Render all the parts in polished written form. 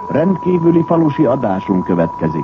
Rendkívüli falusi adásunk következik.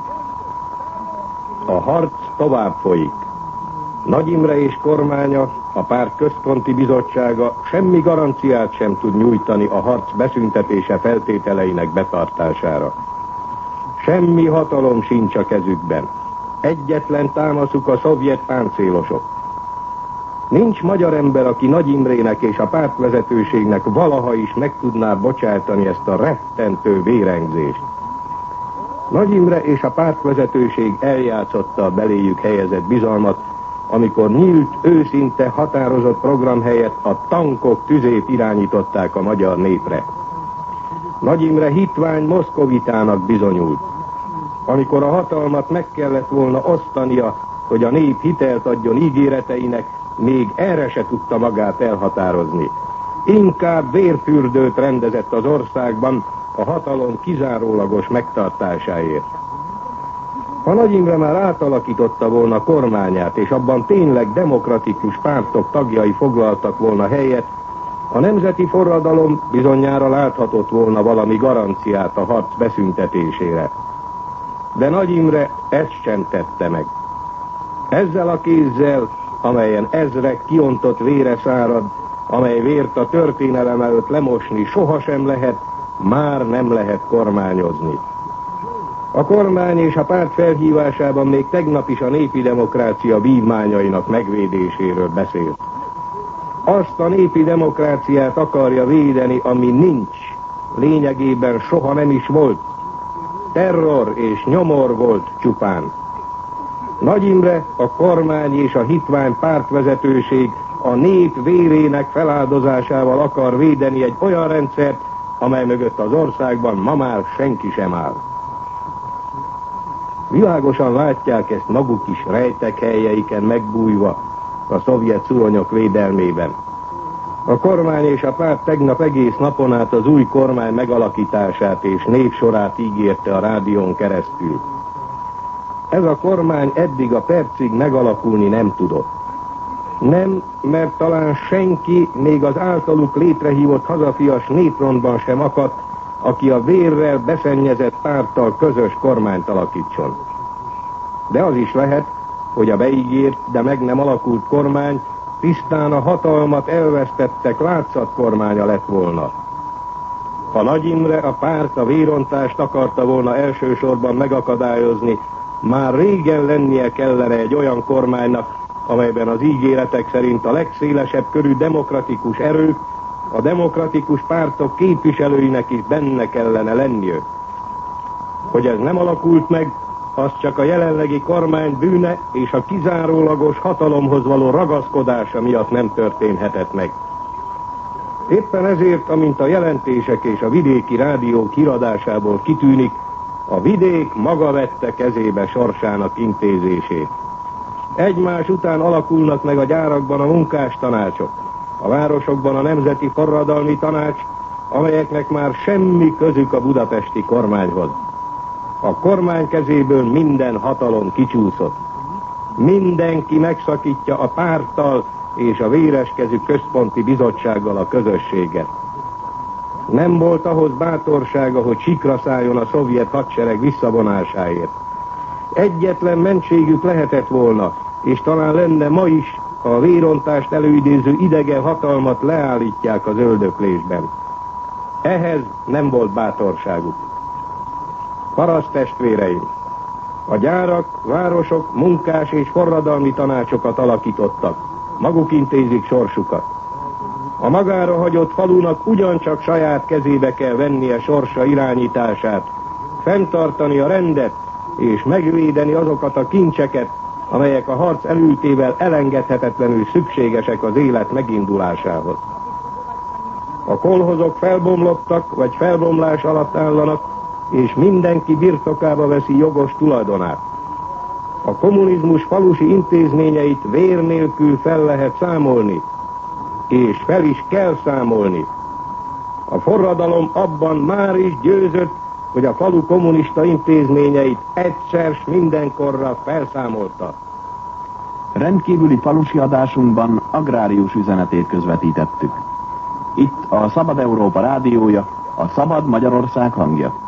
A harc tovább folyik. Nagy Imre és kormánya, a párt központi bizottsága semmi garanciát sem tud nyújtani a harc beszüntetése feltételeinek betartására. Semmi hatalom sincs a kezükben. Egyetlen támaszuk a szovjet páncélosok. Nincs magyar ember, aki Nagy Imrének és a pártvezetőségnek valaha is meg tudná bocsátani ezt a rettentő vérengzést. Nagy Imre és a pártvezetőség eljátszotta a beléjük helyezett bizalmat, amikor nyílt, őszinte, határozott program helyett a tankok tüzét irányították a magyar népre. Nagy Imre hitvány moszkovitának bizonyult. Amikor a hatalmat meg kellett volna osztania, hogy a nép hitelt adjon ígéreteinek, még erre se tudta magát elhatározni. Inkább vérfürdőt rendezett az országban a hatalom kizárólagos megtartásáért. Ha Nagy Imre már átalakította volna kormányát, és abban tényleg demokratikus pártok tagjai foglaltak volna helyet, a nemzeti forradalom bizonyára láthatott volna valami garanciát a harc beszüntetésére. De Nagy Imre ezt sem tette meg. Ezzel a kézzel, amelyen ezrek kiontott vére szárad, amely vért a történelem előtt lemosni sohasem lehet, már nem lehet kormányozni. A kormány és a párt felhívásában még tegnap is a népi demokrácia vívmányainak megvédéséről beszélt. Azt a népi demokráciát akarja védeni, ami nincs, lényegében soha nem is volt. Terror és nyomor volt csupán. Nagy Imre, a kormány és a hitvány pártvezetőség a nép vérének feláldozásával akar védeni egy olyan rendszert, amely mögött az országban ma már senki sem áll. Világosan látják ezt maguk is rejtek helyeiken megbújva a szovjet szuronyok védelmében. A kormány és a párt tegnap egész napon át az új kormány megalakítását és névsorát ígérte a rádión keresztül. Ez a kormány eddig a percig megalakulni nem tudott. Nem, mert talán senki, még az általuk létrehívott hazafias néprondban sem akadt, aki a vérrel beszennyezett párttal közös kormányt alakítson. De az is lehet, hogy a beígért, de meg nem alakult kormány tisztán a hatalmat elvesztettek látszatkormánya lett volna. Ha Nagy Imre, a párt a vérontást akarta volna elsősorban megakadályozni, már régen lennie kellene egy olyan kormánynak, amelyben az ígéretek szerint a legszélesebb körű demokratikus erők, a demokratikus pártok képviselőinek is benne kellene lenniük. Hogy ez nem alakult meg, az csak a jelenlegi kormány bűne és a kizárólagos hatalomhoz való ragaszkodása miatt nem történhetett meg. Éppen ezért, amint a jelentések és a vidéki rádiók híradásából kitűnik, a vidék maga vette kezébe sorsának intézését. Egymás után alakulnak meg a gyárakban a munkástanácsok, a városokban a Nemzeti Forradalmi Tanács, amelyeknek már semmi közük a budapesti kormányhoz. A kormány kezéből minden hatalom kicsúszott. Mindenki megszakítja a párttal és a véreskezű központi bizottsággal a közösséget. Nem volt ahhoz bátorsága, hogy sikra szálljon a szovjet hadsereg visszavonásáért. Egyetlen mentségük lehetett volna, és talán lenne ma is, ha a vérontást előidéző idegen hatalmat leállítják az öldöklésben. Ehhez nem volt bátorságuk. Paraszttestvéreim, a gyárak, városok munkás és forradalmi tanácsokat alakítottak. Maguk intézik sorsukat. A magára hagyott falunak ugyancsak saját kezébe kell vennie sorsa irányítását, fenntartani a rendet és megvédeni azokat a kincseket, amelyek a harc elültével elengedhetetlenül szükségesek az élet megindulásához. A kolhozok felbomlottak, vagy felbomlás alatt állanak, és mindenki birtokába veszi jogos tulajdonát. A kommunizmus falusi intézményeit vér nélkül fel lehet számolni, és fel is kell számolni. A forradalom abban már is győzött, hogy a falu kommunista intézményeit egyszer s mindenkorra felszámolta. Rendkívüli falusi adásunkban agrárius üzenetét közvetítettük. Itt a Szabad Európa rádiója, a Szabad Magyarország hangja.